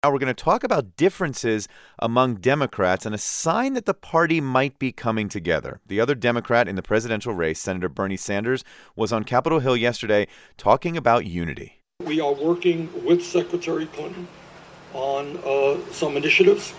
Now we're going to talk about differences among Democrats and a sign that the party might be coming together. The other Democrat in the presidential race, Senator Bernie Sanders, was on Capitol Hill yesterday talking about unity. We are working with Secretary Clinton on some initiatives.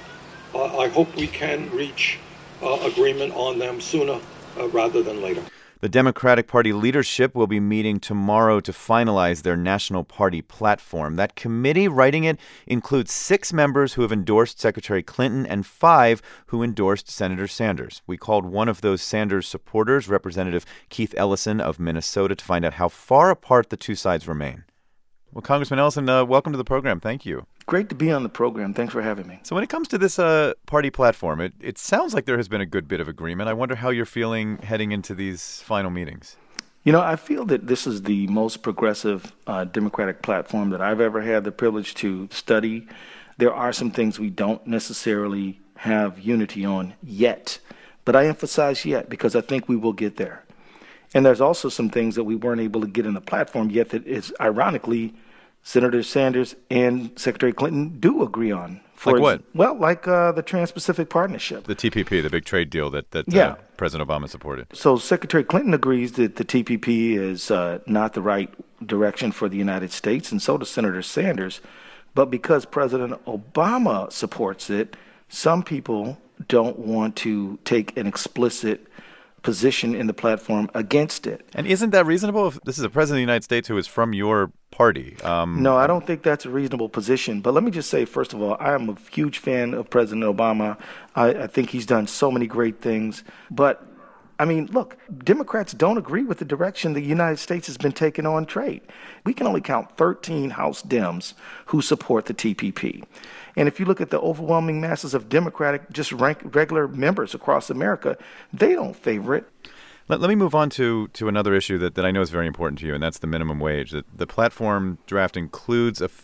I hope we can reach agreement on them sooner rather than later. The Democratic Party leadership will be meeting tomorrow to finalize their national party platform. That committee writing it includes 6 members who have endorsed Secretary Clinton and 5 who endorsed Senator Sanders. We called one of those Sanders supporters, Representative Keith Ellison of Minnesota, to find out how far apart the two sides remain. Well, Congressman Ellison, welcome to the program. Thank you. Great to be on the program. Thanks for having me. So when it comes to this party platform, it sounds like there has been a good bit of agreement. I wonder how you're feeling heading into these final meetings. You know, I feel that this is the most progressive Democratic platform that I've ever had the privilege to study. There are some things we don't necessarily have unity on yet, but I emphasize yet because I think we will get there. And there's also some things that we weren't able to get in the platform yet that is, ironically, Senator Sanders and Secretary Clinton do agree on. Like what? Well, like the Trans-Pacific Partnership. The TPP, the big trade deal that President Obama supported. So Secretary Clinton agrees that the TPP is not the right direction for the United States, and so does Senator Sanders. But because President Obama supports it, some people don't want to take an explicit position in the platform against it. And isn't that reasonable if this is a president of the United States who is from your party? No, I don't think that's a reasonable position. But let me just say, first of all, I am a huge fan of President Obama. I think he's done so many great things. But, I mean, look, Democrats don't agree with the direction the United States has been taking on trade. We can only count 13 House Dems who support the TPP. And if you look at the overwhelming masses of Democratic, just regular members across America, they don't favor it. Let me move on to another issue that I know is very important to you, and that's the minimum wage. The platform draft includes a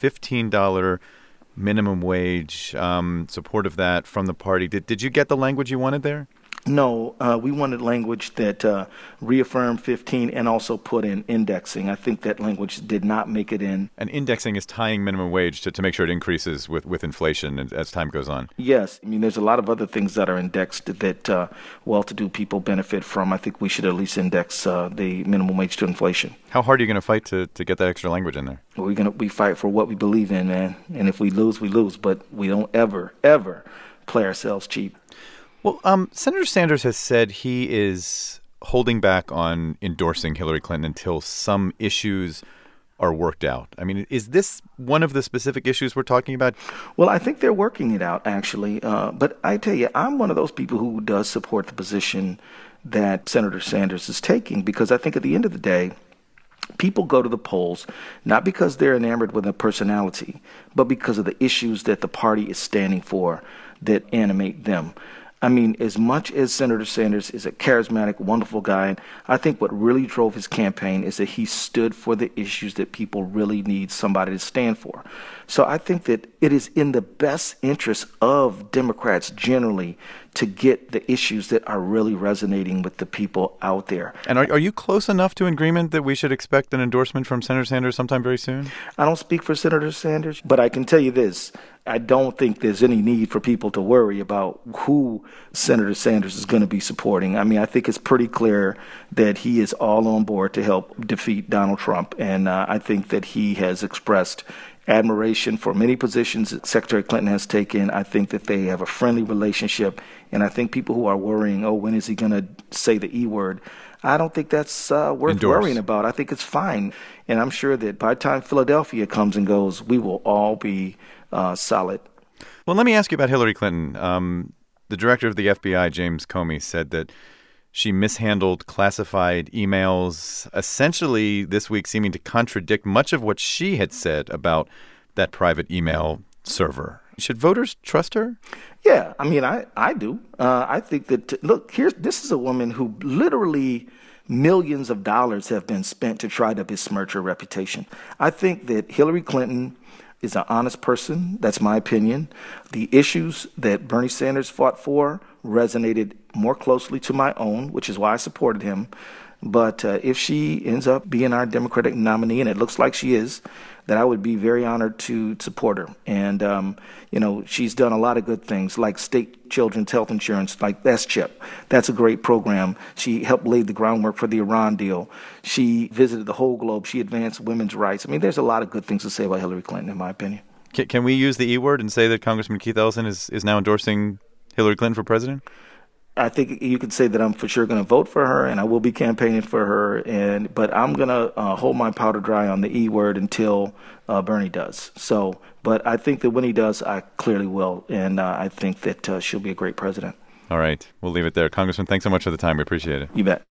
$15 minimum wage, support of that from the party. Did you get the language you wanted there? No, we wanted language that reaffirmed 15 and also put in indexing. I think that language did not make it in. And indexing is tying minimum wage to make sure it increases with inflation as time goes on. Yes. I mean, there's a lot of other things that are indexed that well-to-do people benefit from. I think we should at least index the minimum wage to inflation. How hard are you going to fight to get that extra language in there? We fight for what we believe in, man. And if we lose, we lose. But we don't ever play ourselves cheap. Well, Senator Sanders has said he is holding back on endorsing Hillary Clinton until some issues are worked out. I mean, is this one of the specific issues we're talking about? Well, I think they're working it out, actually. But I tell you, I'm one of those people who does support the position that Senator Sanders is taking, because I think at the end of the day, people go to the polls not because they're enamored with a personality, but because of the issues that the party is standing for that animate them. I mean, as much as Senator Sanders is a charismatic, wonderful guy, I think what really drove his campaign is that he stood for the issues that people really need somebody to stand for. So I think that it is in the best interest of Democrats generally to get the issues that are really resonating with the people out there. And are you close enough to agreement that we should expect an endorsement from Senator Sanders sometime very soon? I don't speak for Senator Sanders, but I can tell you this. I don't think there's any need for people to worry about who Senator Sanders is going to be supporting. I mean, I think it's pretty clear that he is all on board to help defeat Donald Trump. And I think that he has expressed admiration for many positions that Secretary Clinton has taken. I think that they have a friendly relationship. And I think people who are worrying, when is he going to say the E word? I don't think that's worth worrying about. I think it's fine. And I'm sure that by the time Philadelphia comes and goes, we will all be solid. Well, let me ask you about Hillary Clinton. The director of the FBI, James Comey, said that she mishandled classified emails, essentially this week seeming to contradict much of what she had said about that private email server. Should voters trust her? Yeah, I mean, I do. I think that, look, this is a woman who literally millions of dollars have been spent to try to besmirch her reputation. I think that Hillary Clinton is an honest person. That's my opinion. The issues that Bernie Sanders fought for resonated more closely to my own, which is why I supported him. But if she ends up being our Democratic nominee, and it looks like she is, then I would be very honored to support her. And, she's done a lot of good things, like state children's health insurance, like S-CHIP. That's a great program. She helped lay the groundwork for the Iran deal. She visited the whole globe. She advanced women's rights. I mean, there's a lot of good things to say about Hillary Clinton, in my opinion. Can we use the E word and say that Congressman Keith Ellison is now endorsing Hillary Clinton for president? I think you could say that I'm for sure going to vote for her, and I will be campaigning for her. But I'm going to hold my powder dry on the E word until Bernie does. But I think that when he does, I clearly will, and I think that she'll be a great president. All right, we'll leave it there. Congressman, thanks so much for the time. We appreciate it. You bet.